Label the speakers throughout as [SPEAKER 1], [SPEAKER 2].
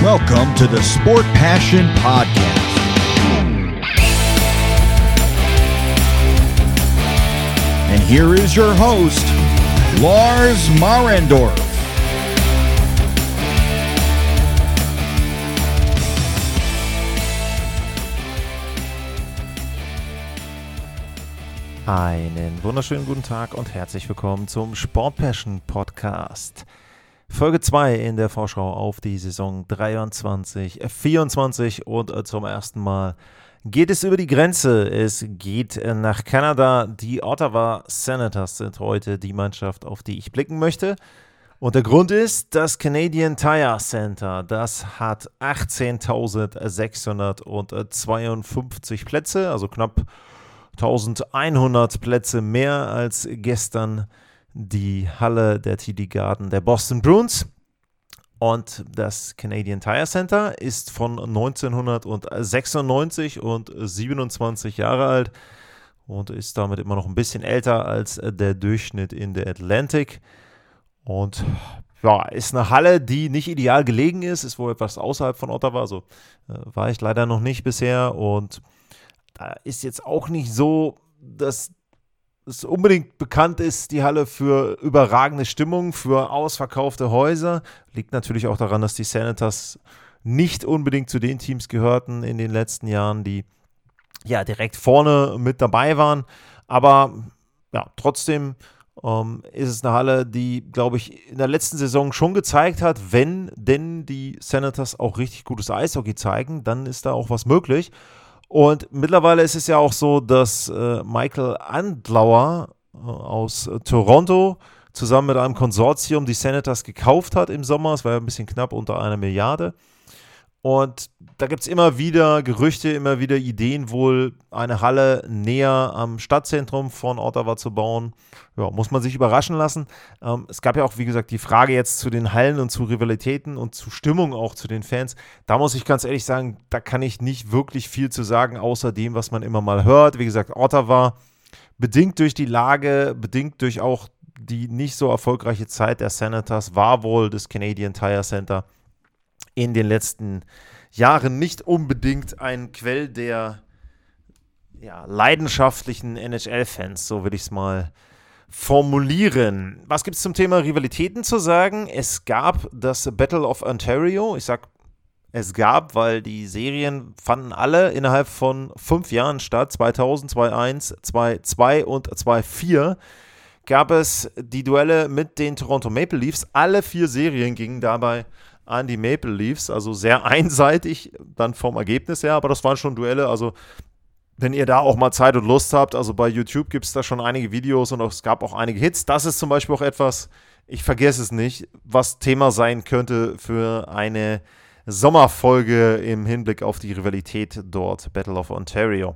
[SPEAKER 1] Welcome to the Sport Passion Podcast. And here is your host, Lars Marendorf.
[SPEAKER 2] Einen wunderschönen guten Tag und herzlich willkommen zum Sport Passion Podcast. Folge 2 in der Vorschau auf die Saison 23-24 und zum ersten Mal geht es über die Grenze. Es geht nach Kanada. Die Ottawa Senators sind heute die Mannschaft, auf die ich blicken möchte. Und der Grund ist, das Canadian Tire Center, das hat 18.652 Plätze, also knapp 1100 Plätze mehr als gestern die Halle der TD Garden der Boston Bruins. Und das Canadian Tire Center ist von 1996 und 27 Jahre alt und ist damit immer noch ein bisschen älter als der Durchschnitt in der Atlantic. Und ja, ist eine Halle, die nicht ideal gelegen ist wohl etwas außerhalb von Ottawa, also war ich leider noch nicht bisher, und da ist jetzt auch nicht so, dass es unbedingt bekannt ist, die Halle für überragende Stimmung, für ausverkaufte Häuser. Liegt natürlich auch daran, dass die Senators nicht unbedingt zu den Teams gehörten in den letzten Jahren, die ja direkt vorne mit dabei waren. Aber ja, trotzdem ist es eine Halle, die, glaube ich, in der letzten Saison schon gezeigt hat, wenn denn die Senators auch richtig gutes Eishockey zeigen, dann ist da auch was möglich. Und mittlerweile ist es ja auch so, dass Michael Andlauer aus Toronto zusammen mit einem Konsortium die Senators gekauft hat im Sommer. Es war ja ein bisschen knapp unter 1 Milliarde. Und da gibt es immer wieder Gerüchte, immer wieder Ideen, wohl eine Halle näher am Stadtzentrum von Ottawa zu bauen. Ja, muss man sich überraschen lassen. Es gab ja auch, wie gesagt, die Frage jetzt zu den Hallen und zu Rivalitäten und zu Stimmung auch zu den Fans. Da muss ich ganz ehrlich sagen, da kann ich nicht wirklich viel zu sagen, außer dem, was man immer mal hört. Wie gesagt, Ottawa, bedingt durch die Lage, bedingt durch auch die nicht so erfolgreiche Zeit der Senators, war wohl das Canadian Tire Center in den letzten Jahren nicht unbedingt ein Quell der leidenschaftlichen NHL-Fans, so will ich es mal formulieren. Was gibt es zum Thema Rivalitäten zu sagen? Es gab das Battle of Ontario. Ich sage es gab, weil die Serien fanden alle innerhalb von 5 Jahren statt. 2000, 2001, 2002 und 2004 gab es die Duelle mit den Toronto Maple Leafs. Alle 4 Serien gingen dabei an die Maple Leafs, also sehr einseitig dann vom Ergebnis her, aber das waren schon Duelle, also wenn ihr da auch mal Zeit und Lust habt, also bei YouTube gibt es da schon einige Videos und es gab auch einige Hits. Das ist zum Beispiel auch etwas, ich vergesse es nicht, was Thema sein könnte für eine Sommerfolge im Hinblick auf die Rivalität dort, Battle of Ontario.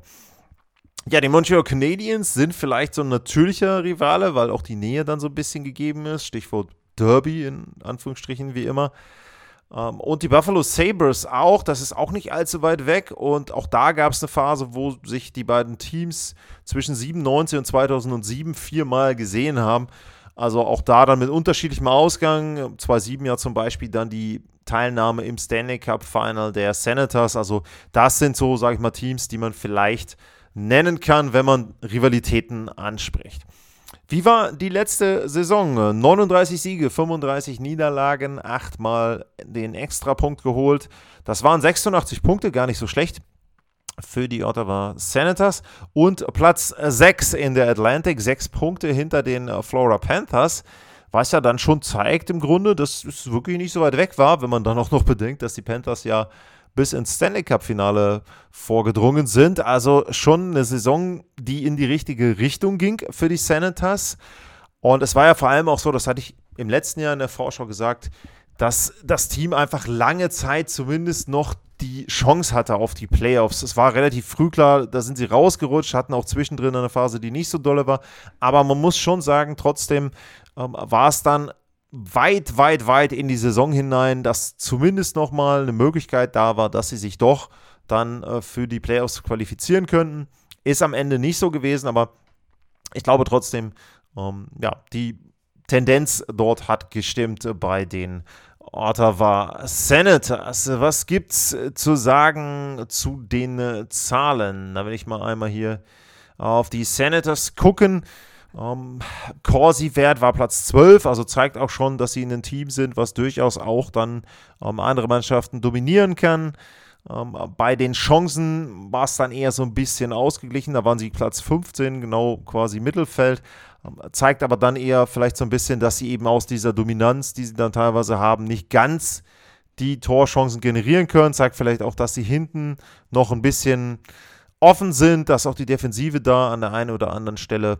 [SPEAKER 2] Ja, die Montreal Canadiens sind vielleicht so ein natürlicher Rivale, weil auch die Nähe dann so ein bisschen gegeben ist, Stichwort Derby in Anführungsstrichen wie immer. Und die Buffalo Sabres auch, das ist auch nicht allzu weit weg, und auch da gab es eine Phase, wo sich die beiden Teams zwischen 97 und 2007 4-mal gesehen haben, also auch da dann mit unterschiedlichem Ausgang, 2007 ja zum Beispiel dann die Teilnahme im Stanley Cup Final der Senators, also das sind so, sage ich mal, Teams, die man vielleicht nennen kann, wenn man Rivalitäten anspricht. Wie war die letzte Saison? 39 Siege, 35 Niederlagen, 8-mal den Extrapunkt geholt. Das waren 86 Punkte, gar nicht so schlecht für die Ottawa Senators. Und Platz 6 in der Atlantic, 6 Punkte hinter den Florida Panthers, was ja dann schon zeigt im Grunde, dass es wirklich nicht so weit weg war, wenn man dann auch noch bedenkt, dass die Panthers ja bis ins Stanley Cup Finale vorgedrungen sind. Also schon eine Saison, die in die richtige Richtung ging für die Senators. Und es war ja vor allem auch so, das hatte ich im letzten Jahr in der Vorschau gesagt, dass das Team einfach lange Zeit zumindest noch die Chance hatte auf die Playoffs. Es war relativ früh klar, da sind sie rausgerutscht, hatten auch zwischendrin eine Phase, die nicht so dolle war. Aber man muss schon sagen, trotzdem war es dann weit in die Saison hinein, dass zumindest nochmal eine Möglichkeit da war, dass sie sich doch dann für die Playoffs qualifizieren könnten. Ist am Ende nicht so gewesen, aber ich glaube trotzdem, die Tendenz dort hat gestimmt bei den Ottawa Senators. Was gibt's zu sagen zu den Zahlen? Da will ich mal einmal hier auf die Senators gucken. Corsi-Wert war Platz 12, also zeigt auch schon, dass sie in einem Team sind, was durchaus auch dann andere Mannschaften dominieren kann. Bei den Chancen war es dann eher so ein bisschen ausgeglichen, da waren sie Platz 15, genau quasi Mittelfeld. Zeigt aber dann eher vielleicht so ein bisschen, dass sie eben aus dieser Dominanz, die sie dann teilweise haben, nicht ganz die Torchancen generieren können. Zeigt vielleicht auch, dass sie hinten noch ein bisschen offen sind, dass auch die Defensive da an der einen oder anderen Stelle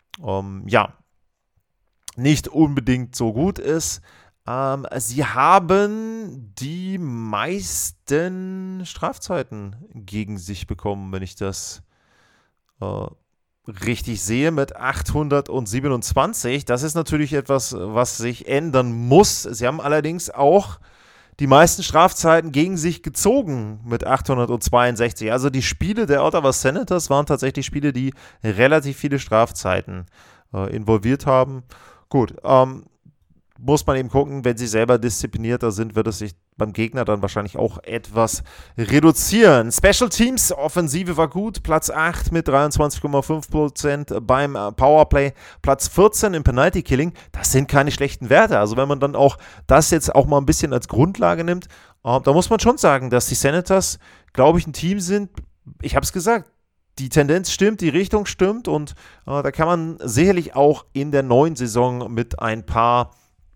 [SPEAKER 2] nicht unbedingt so gut ist. Sie haben die meisten Strafzeiten gegen sich bekommen, wenn ich das richtig sehe, mit 827. Das ist natürlich etwas, was sich ändern muss. Sie haben allerdings auch die meisten Strafzeiten gegen sich gezogen mit 862. Also die Spiele der Ottawa Senators waren tatsächlich Spiele, die relativ viele Strafzeiten involviert haben. Gut, muss man eben gucken, wenn sie selber disziplinierter sind, wird es sich beim Gegner dann wahrscheinlich auch etwas reduzieren. Special Teams, Offensive war gut, Platz 8 mit 23,5% beim Powerplay, Platz 14 im Penalty Killing, das sind keine schlechten Werte. Also wenn man dann auch das jetzt auch mal ein bisschen als Grundlage nimmt, da muss man schon sagen, dass die Senators, glaube ich, ein Team sind, ich habe es gesagt, die Tendenz stimmt, die Richtung stimmt und da kann man sicherlich auch in der neuen Saison mit ein paar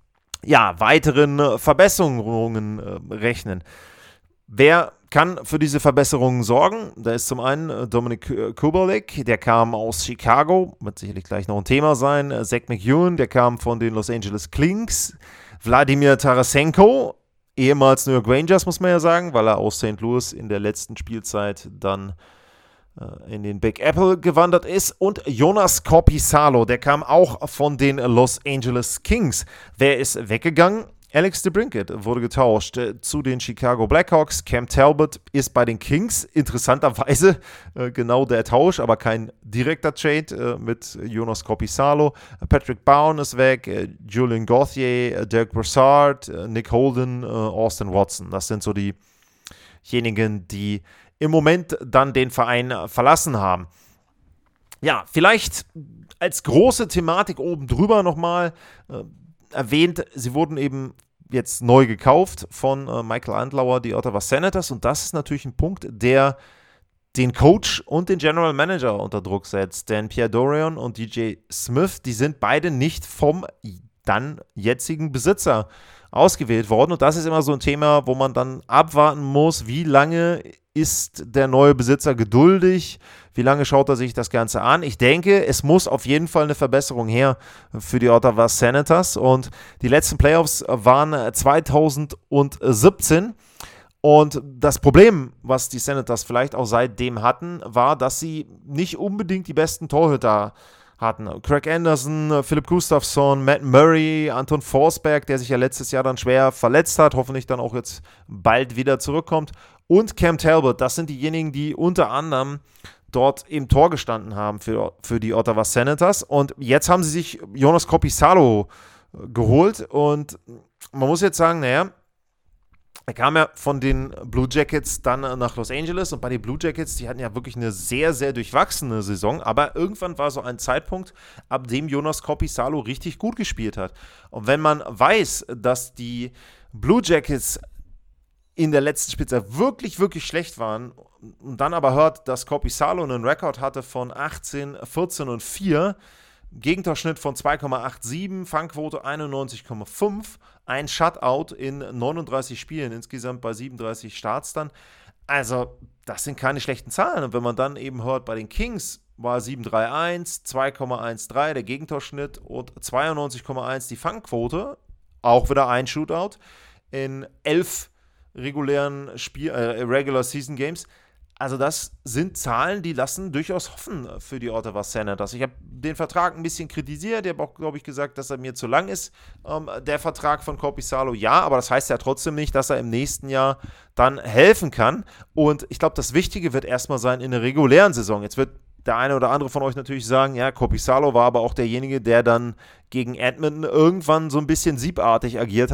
[SPEAKER 2] weiteren Verbesserungen rechnen. Wer kann für diese Verbesserungen sorgen? Da ist zum einen Dominik Kubalik, der kam aus Chicago, wird sicherlich gleich noch ein Thema sein. Zach McEwen, der kam von den Los Angeles Kings. Wladimir Tarasenko, ehemals New York Rangers, muss man ja sagen, weil er aus St. Louis in der letzten Spielzeit dann in den Big Apple gewandert ist. Und Jonas Korpisalo, der kam auch von den Los Angeles Kings. Wer ist weggegangen? Alex DeBrincat wurde getauscht zu den Chicago Blackhawks. Cam Talbot ist bei den Kings. Interessanterweise genau der Tausch, aber kein direkter Trade mit Jonas Korpisalo. Patrick Bowen ist weg, Julien Gauthier, Dirk Brassard, Nick Holden, Austin Watson. Das sind so diejenigen, die im Moment dann den Verein verlassen haben. Ja, vielleicht als große Thematik oben drüber nochmal erwähnt, sie wurden eben jetzt neu gekauft von Michael Andlauer, die Ottawa Senators, und das ist natürlich ein Punkt, der den Coach und den General Manager unter Druck setzt, denn Pierre Dorion und DJ Smith, die sind beide nicht vom dann jetzigen Besitzer ausgewählt worden, und das ist immer so ein Thema, wo man dann abwarten muss, wie lange ist der neue Besitzer geduldig, wie lange schaut er sich das Ganze an. Ich denke, es muss auf jeden Fall eine Verbesserung her für die Ottawa Senators, und die letzten Playoffs waren 2017, und das Problem, was die Senators vielleicht auch seitdem hatten, war, dass sie nicht unbedingt die besten Torhüter hatten. Craig Anderson, Philipp Gustafsson, Matt Murray, Anton Forsberg, der sich ja letztes Jahr dann schwer verletzt hat, hoffentlich dann auch jetzt bald wieder zurückkommt, und Cam Talbot. Das sind diejenigen, die unter anderem dort im Tor gestanden haben für die Ottawa Senators, und jetzt haben sie sich Jonas Korpisalo geholt, und man muss jetzt sagen, naja, er kam ja von den Blue Jackets dann nach Los Angeles, und bei den Blue Jackets, die hatten ja wirklich eine sehr, sehr durchwachsene Saison, aber irgendwann war so ein Zeitpunkt, ab dem Jonas Korpisalo richtig gut gespielt hat. Und wenn man weiß, dass die Blue Jackets in der letzten Spielzeit wirklich, wirklich schlecht waren und dann aber hört, dass Korpisalo einen Rekord hatte von 18, 14 und 4, Gegentorschnitt von 2,87, Fangquote 91,5, ein Shutout in 39 Spielen, insgesamt bei 37 Starts dann. Also, das sind keine schlechten Zahlen. Und wenn man dann eben hört, bei den Kings war 7,31, 2,13 der Gegentorschnitt und 92,1 die Fangquote, auch wieder ein Shootout in 11 regulären Regular Season Games. Also das sind Zahlen, die lassen durchaus hoffen für die Ottawa Senators. Ich habe den Vertrag ein bisschen kritisiert. Ich habe auch, glaube ich, gesagt, dass er mir zu lang ist, der Vertrag von Korpisalo. Ja, aber das heißt ja trotzdem nicht, dass er im nächsten Jahr dann helfen kann. Und ich glaube, das Wichtige wird erstmal sein in der regulären Saison. Jetzt wird der eine oder andere von euch natürlich sagen, ja, Korpisalo war aber auch derjenige, der dann gegen Edmonton irgendwann so ein bisschen siebartig agiert hat.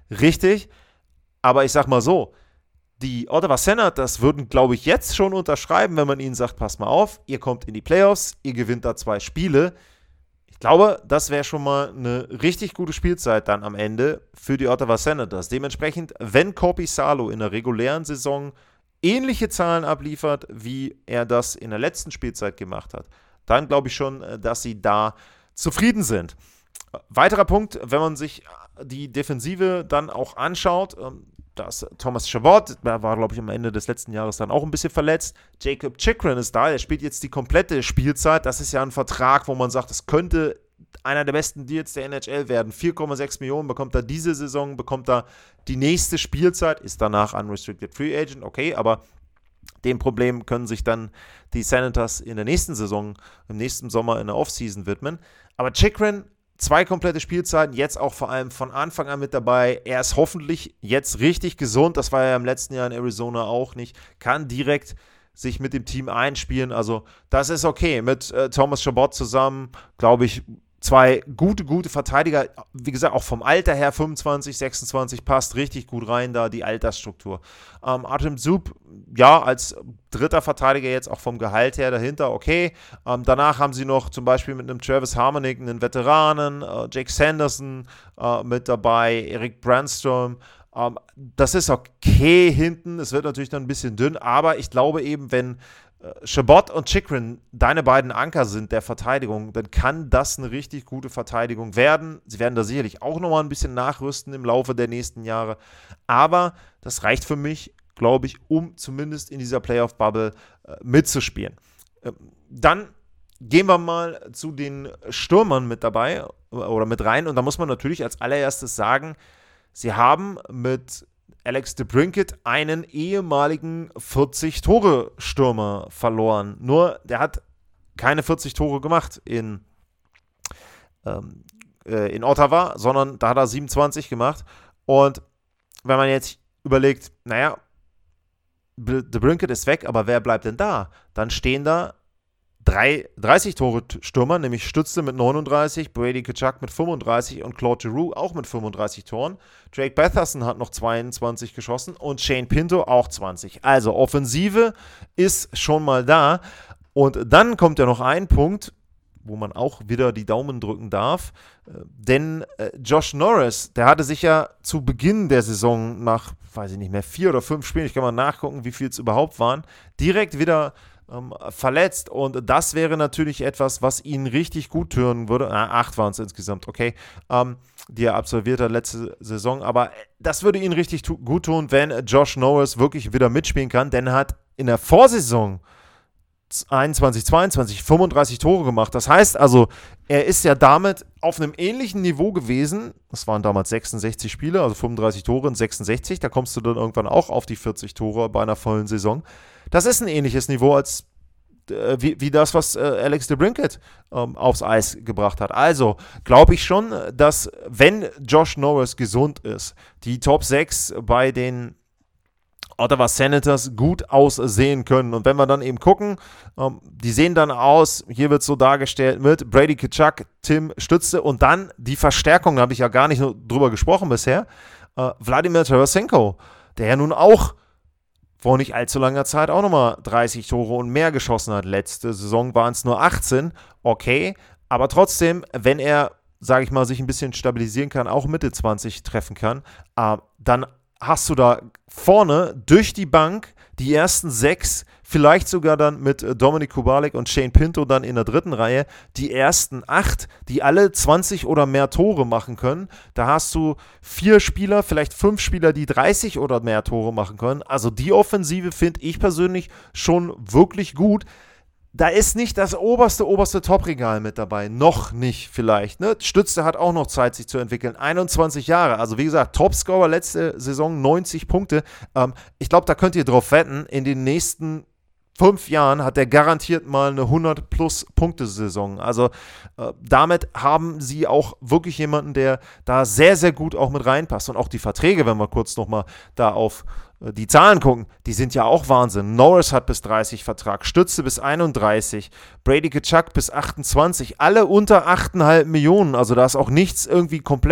[SPEAKER 2] richtig, aber ich sag mal so, die Ottawa Senators würden, glaube ich, jetzt schon unterschreiben, wenn man ihnen sagt, passt mal auf, ihr kommt in die Playoffs, ihr gewinnt da 2 Spiele. Ich glaube, das wäre schon mal eine richtig gute Spielzeit dann am Ende für die Ottawa Senators. Dementsprechend, wenn Korpisalo in der regulären Saison ähnliche Zahlen abliefert, wie er das in der letzten Spielzeit gemacht hat, dann glaube ich schon, dass sie da zufrieden sind. Weiterer Punkt, wenn man sich die Defensive dann auch anschaut, dass Thomas Chabot, der war, glaube ich, am Ende des letzten Jahres dann auch ein bisschen verletzt. Jacob Chychrun ist da, der spielt jetzt die komplette Spielzeit. Das ist ja ein Vertrag, wo man sagt, das könnte einer der besten Deals der NHL werden. 4,6 Millionen bekommt er diese Saison, bekommt er die nächste Spielzeit, ist danach Unrestricted Free Agent, okay, aber dem Problem können sich dann die Senators in der nächsten Saison, im nächsten Sommer in der Offseason widmen. Aber Chychrun, 2 komplette Spielzeiten, jetzt auch vor allem von Anfang an mit dabei. Er ist hoffentlich jetzt richtig gesund, das war er im letzten Jahr in Arizona auch nicht, kann direkt sich mit dem Team einspielen, also das ist okay. Mit Thomas Chabot zusammen, glaube ich, 2 gute Verteidiger, wie gesagt, auch vom Alter her, 25, 26, passt richtig gut rein da, die Altersstruktur. Artem Zub, ja, als dritter Verteidiger jetzt auch vom Gehalt her dahinter, okay. Danach haben sie noch zum Beispiel mit einem Travis Harmonic einen Veteranen, Jake Sanderson mit dabei, Erik Brandstrom. Das ist okay hinten, es wird natürlich dann ein bisschen dünn, aber ich glaube eben, wenn Chabot und Chychrun deine beiden Anker sind der Verteidigung, dann kann das eine richtig gute Verteidigung werden. Sie werden da sicherlich auch nochmal ein bisschen nachrüsten im Laufe der nächsten Jahre, aber das reicht für mich, glaube ich, um zumindest in dieser Playoff-Bubble mitzuspielen. Dann gehen wir mal zu den Stürmern mit dabei oder mit rein und da muss man natürlich als allererstes sagen, sie haben mit Alex DeBrincat einen ehemaligen 40-Tore-Stürmer verloren. Nur, der hat keine 40 Tore gemacht in Ottawa, sondern da hat er 27 gemacht. Und wenn man jetzt überlegt, naja, DeBrincat ist weg, aber wer bleibt denn da? Dann stehen da 30-Tore-Stürmer, nämlich Stützle mit 39, Brady Tkachuk mit 35 und Claude Giroux auch mit 35 Toren. Drake Batherson hat noch 22 geschossen und Shane Pinto auch 20. Also Offensive ist schon mal da. Und dann kommt ja noch ein Punkt, wo man auch wieder die Daumen drücken darf, denn Josh Norris, der hatte sich ja zu Beginn der Saison nach, weiß ich nicht mehr, 4 oder 5 Spielen, ich kann mal nachgucken, wie viel es überhaupt waren, direkt wieder verletzt und das wäre natürlich etwas, was ihn richtig gut tun würde. 8 waren es insgesamt, okay, die er absolviert hat letzte Saison, aber das würde ihn richtig gut tun, wenn Josh Norris wirklich wieder mitspielen kann, denn er hat in der Vorsaison 21, 22, 35 Tore gemacht. Das heißt also, er ist ja damit auf einem ähnlichen Niveau gewesen. Das waren damals 66 Spiele, also 35 Tore in 66. Da kommst du dann irgendwann auch auf die 40 Tore bei einer vollen Saison. Das ist ein ähnliches Niveau als wie das, was Alex DeBrincat aufs Eis gebracht hat. Also glaube ich schon, dass wenn Josh Norris gesund ist, die Top 6 bei den Ottawa Senators gut aussehen können. Und wenn wir dann eben gucken, die sehen dann aus, hier wird es so dargestellt mit Brady Tkachuk, Tim Stützle und dann die Verstärkung, da habe ich ja gar nicht drüber gesprochen bisher, Wladimir Tarasenko, der ja nun auch vor nicht allzu langer Zeit auch nochmal 30 Tore und mehr geschossen hat. Letzte Saison waren es nur 18, okay, aber trotzdem, wenn er, sage ich mal, sich ein bisschen stabilisieren kann, auch Mitte 20 treffen kann, dann hast du da vorne durch die Bank die ersten 6, vielleicht sogar dann mit Dominik Kubalik und Shane Pinto dann in der dritten Reihe, die ersten 8, die alle 20 oder mehr Tore machen können. Da hast du 4 Spieler, vielleicht 5 Spieler, die 30 oder mehr Tore machen können. Also die Offensive finde ich persönlich schon wirklich gut. Da ist nicht das oberste Top-Regal mit dabei. Noch nicht vielleicht. Ne? Stützle hat auch noch Zeit, sich zu entwickeln. 21 Jahre. Also wie gesagt, Topscorer letzte Saison 90 Punkte. Ich glaube, da könnt ihr drauf wetten. In den nächsten 5 Jahren hat er garantiert mal eine 100-plus-Punkte-Saison. Also damit haben sie auch wirklich jemanden, der da sehr, sehr gut auch mit reinpasst. Und auch die Verträge, wenn wir kurz nochmal da auf die Zahlen gucken, die sind ja auch Wahnsinn. Norris hat bis 30 Vertrag, Stützle bis 31, Brady Tkachuk bis 28, alle unter 8,5 Millionen. Also da ist auch nichts irgendwie komplett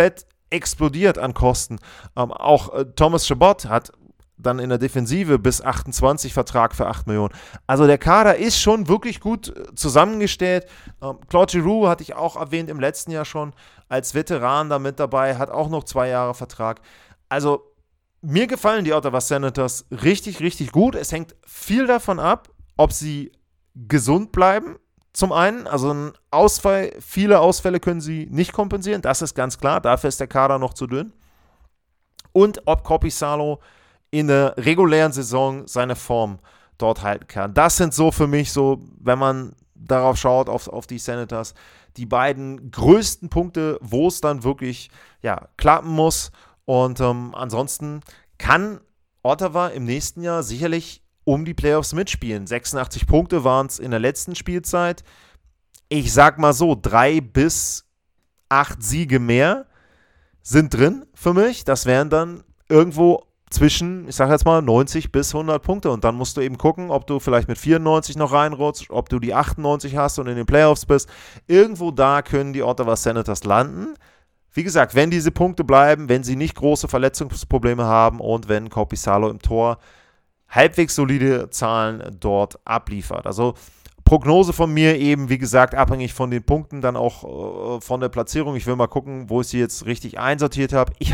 [SPEAKER 2] explodiert an Kosten. Auch Thomas Chabot hat dann in der Defensive bis 28 Vertrag für 8 Millionen. Also der Kader ist schon wirklich gut zusammengestellt. Claude Giroux hatte ich auch erwähnt im letzten Jahr schon als Veteran da mit dabei, hat auch noch 2 Jahre Vertrag. Also mir gefallen die Ottawa Senators richtig, richtig gut. Es hängt viel davon ab, ob sie gesund bleiben. Zum einen, also ein Ausfall, viele Ausfälle können sie nicht kompensieren, das ist ganz klar, dafür ist der Kader noch zu dünn. Und ob Korpisalo in der regulären Saison seine Form dort halten kann. Das sind so für mich so, wenn man darauf schaut, auf die Senators, die beiden größten Punkte, wo es dann wirklich klappen muss. Und ansonsten kann Ottawa im nächsten Jahr sicherlich um die Playoffs mitspielen. 86 Punkte waren es in der letzten Spielzeit. Ich sag mal so, 3 bis 8 Siege mehr sind drin für mich. Das wären dann irgendwo zwischen, ich sage jetzt mal, 90 bis 100 Punkte. Und dann musst du eben gucken, ob du vielleicht mit 94 noch reinrutscht, ob du die 98 hast und in den Playoffs bist. Irgendwo da können die Ottawa Senators landen. Wie gesagt, wenn diese Punkte bleiben, wenn sie nicht große Verletzungsprobleme haben und wenn Korpisalo im Tor halbwegs solide Zahlen dort abliefert. Also Prognose von mir eben, wie gesagt, abhängig von den Punkten, dann auch von der Platzierung. Ich will mal gucken, wo ich sie jetzt richtig einsortiert habe. Ich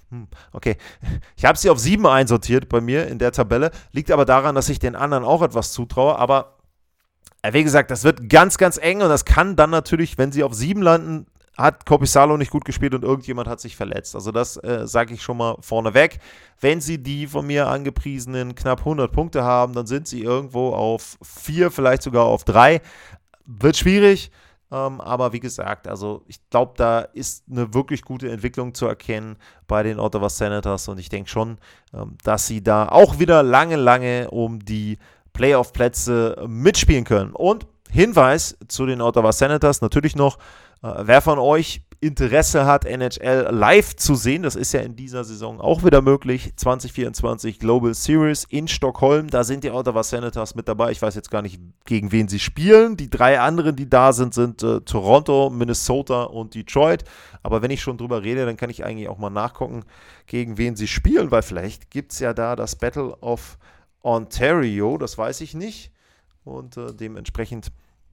[SPEAKER 2] habe sie auf 7 einsortiert bei mir in der Tabelle. Liegt aber daran, dass ich den anderen auch etwas zutraue. Aber wie gesagt, das wird ganz, ganz eng und das kann dann natürlich, wenn sie auf 7 landen, hat Korpisalo nicht gut gespielt und irgendjemand hat sich verletzt. Also das sage ich schon mal vorneweg. Wenn sie die von mir angepriesenen knapp 100 Punkte haben, dann sind sie irgendwo auf 4, vielleicht sogar auf 3. Wird schwierig, aber wie gesagt, also ich glaube, da ist eine wirklich gute Entwicklung zu erkennen bei den Ottawa Senators und ich denke schon, dass sie da auch wieder lange, lange um die Playoff-Plätze mitspielen können. Und Hinweis zu den Ottawa Senators natürlich noch, wer von euch Interesse hat, NHL live zu sehen, das ist ja in dieser Saison auch wieder möglich, 2024 Global Series in Stockholm, da sind die Ottawa Senators mit dabei, ich weiß jetzt gar nicht, gegen wen sie spielen, die 3 anderen, die da sind Toronto, Minnesota und Detroit, aber wenn ich schon drüber rede, dann kann ich eigentlich auch mal nachgucken, gegen wen sie spielen, weil vielleicht gibt es ja da das Battle of Ontario, das weiß ich nicht und dementsprechend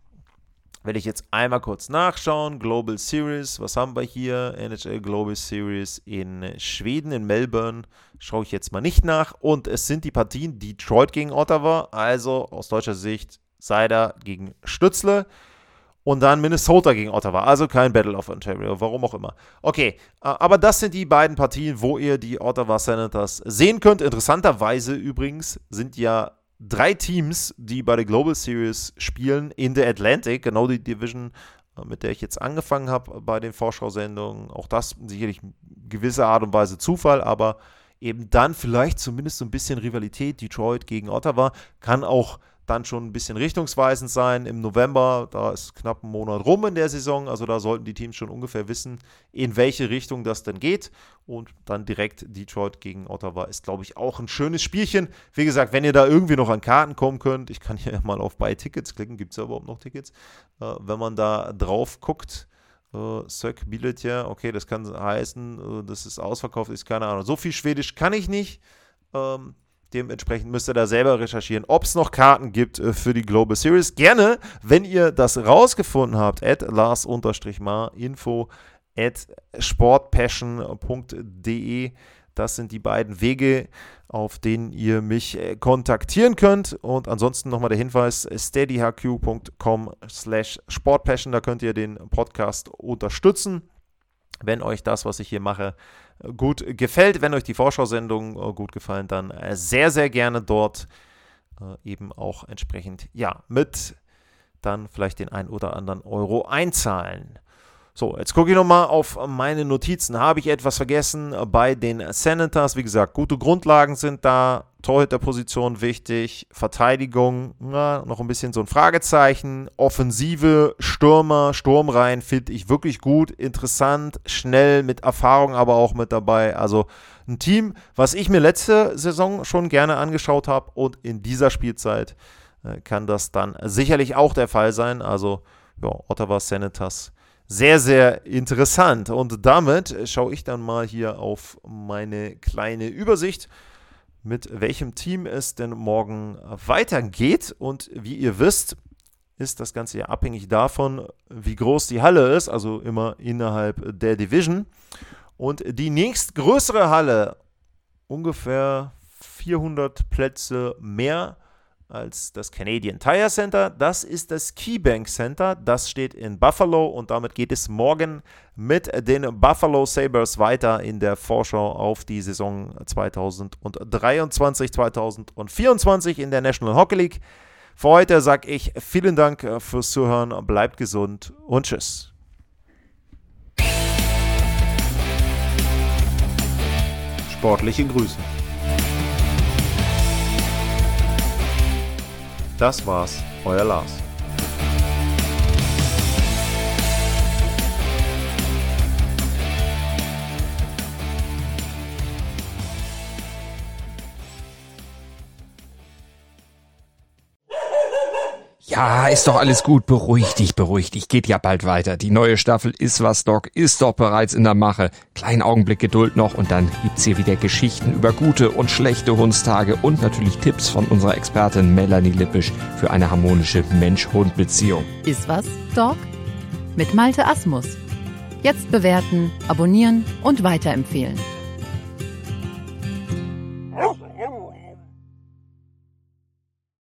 [SPEAKER 2] werde ich jetzt einmal kurz nachschauen. Global Series, was haben wir hier? NHL Global Series in Schweden, in Melbourne. Schaue ich jetzt mal nicht nach. Und es sind die Partien Detroit gegen Ottawa, also aus deutscher Sicht Seider gegen Stützle. Und dann Minnesota gegen Ottawa, also kein Battle of Ontario, warum auch immer. Okay, aber das sind die beiden Partien, wo ihr die Ottawa Senators sehen könnt. Interessanterweise übrigens sind ja 3 Teams, die bei der Global Series spielen, in der Atlantic, genau die Division, mit der ich jetzt angefangen habe bei den Vorschau-Sendungen. Auch das sicherlich in gewisser Art und Weise Zufall, aber eben dann vielleicht zumindest so ein bisschen Rivalität, Detroit gegen Ottawa, kann auch dann schon ein bisschen richtungsweisend sein. Im November, da ist knapp ein Monat rum in der Saison, also da sollten die Teams schon ungefähr wissen, in welche Richtung das denn geht. Und dann direkt Detroit gegen Ottawa ist, glaube ich, auch ein schönes Spielchen. Wie gesagt, wenn ihr da irgendwie noch an Karten kommen könnt, ich kann hier mal auf Buy Tickets klicken, gibt es ja überhaupt noch Tickets? Wenn man da drauf guckt, Sök Billetja, okay, das kann heißen, das ist ausverkauft, ist keine Ahnung. So viel Schwedisch kann ich nicht. Dementsprechend müsst ihr da selber recherchieren, ob es noch Karten gibt für die Global Series. Gerne, wenn ihr das rausgefunden habt, @Lars_Mar, info @sportpassion.de. Das sind die beiden Wege, auf denen ihr mich kontaktieren könnt. Und ansonsten nochmal der Hinweis, steadyhq.com/sportpassion, da könnt ihr den Podcast unterstützen. Wenn euch das, was ich hier mache, gut gefällt, wenn euch die Vorschau-Sendungen gut gefallen, dann sehr, sehr gerne dort eben auch entsprechend, mit dann vielleicht den ein oder anderen Euro einzahlen. So, jetzt gucke ich nochmal auf meine Notizen. Habe ich etwas vergessen bei den Senators? Wie gesagt, gute Grundlagen sind da. Torhüterposition wichtig. Verteidigung, noch ein bisschen so ein Fragezeichen. Offensive, Stürmer, Sturmreihen finde ich wirklich gut. Interessant, schnell, mit Erfahrung aber auch mit dabei. Also ein Team, was ich mir letzte Saison schon gerne angeschaut habe. Und in dieser Spielzeit kann das dann sicherlich auch der Fall sein. Also, Ottawa Senators sehr, sehr interessant. Und damit schaue ich dann mal hier auf meine kleine Übersicht, mit welchem Team es denn morgen weitergeht. Und wie ihr wisst, ist das Ganze ja abhängig davon, wie groß die Halle ist, also immer innerhalb der Division. Und die nächstgrößere Halle, ungefähr 400 Plätze mehr als das Canadian Tire Center, das ist das KeyBank Center, das steht in Buffalo und damit geht es morgen mit den Buffalo Sabres weiter in der Vorschau auf die Saison 2023-2024 in der National Hockey League. Für heute sage ich vielen Dank fürs Zuhören, bleibt gesund und tschüss.
[SPEAKER 3] Sportliche Grüße. Das war's, euer Lars.
[SPEAKER 4] Ja, ist doch alles gut. Beruhig dich. Geht ja bald weiter. Die neue Staffel Ist was, Doc ist doch bereits in der Mache. Kleinen Augenblick Geduld noch und dann gibt's hier wieder Geschichten über gute und schlechte Hundstage und natürlich Tipps von unserer Expertin Melanie Lippisch für eine harmonische Mensch-Hund-Beziehung.
[SPEAKER 5] Ist was, Doc? Mit Malte Asmus. Jetzt bewerten, abonnieren und weiterempfehlen.